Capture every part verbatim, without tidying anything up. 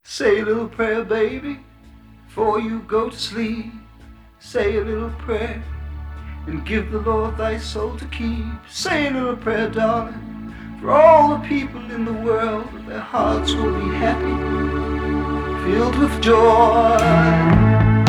Say a little prayer, baby, before you go to sleep. Say a little prayer and give the Lord thy soul to keep. Say a little prayer, darling, for all the people in the world, that their hearts will be happy, filled with joy.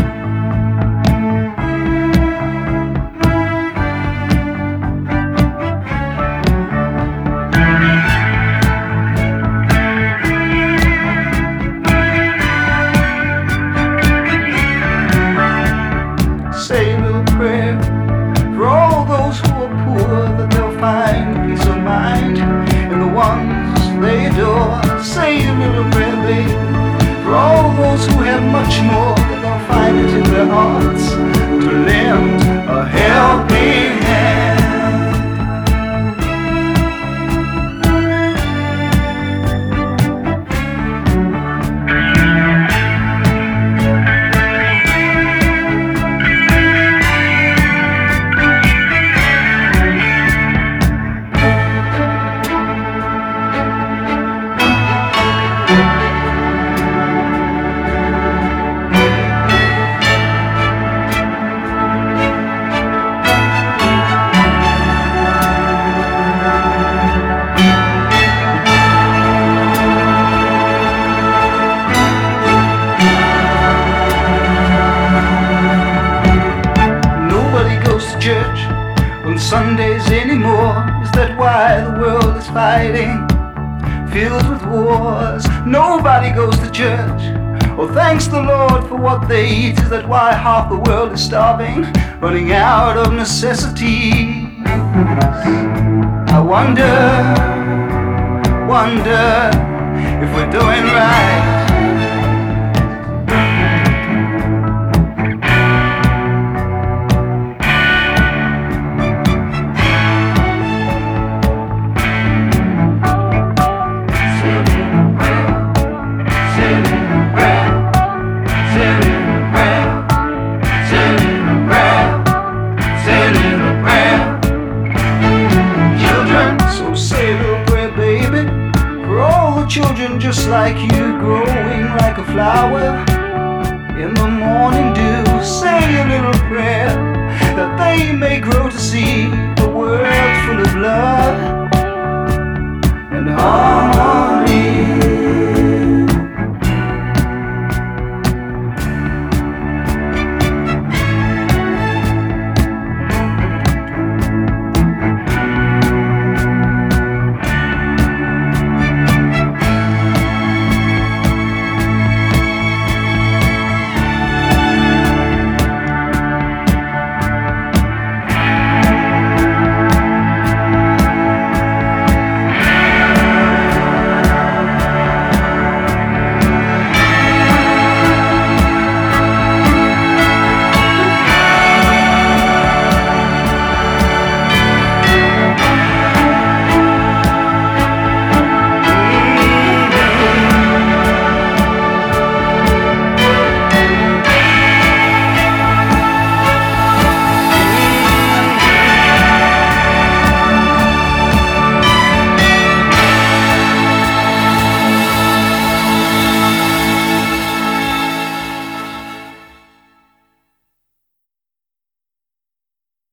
Say a little prayer for all those who are poor, that they'll find peace of mind in the ones they adore. Say a little prayer, baby, for all those who have much more, that they'll find it in their hearts to lend a helping hand. Church on Sundays anymore. Is that why the world is fighting, filled with wars? Nobody goes to church. Oh, thanks the Lord for what they eat. Is that why half the world is starving, running out of necessities? I wonder, wonder if we're doing right. Children just like you, growing like a flower in the morning dew. Say a little prayer that they may grow to see a world full of love and harmony.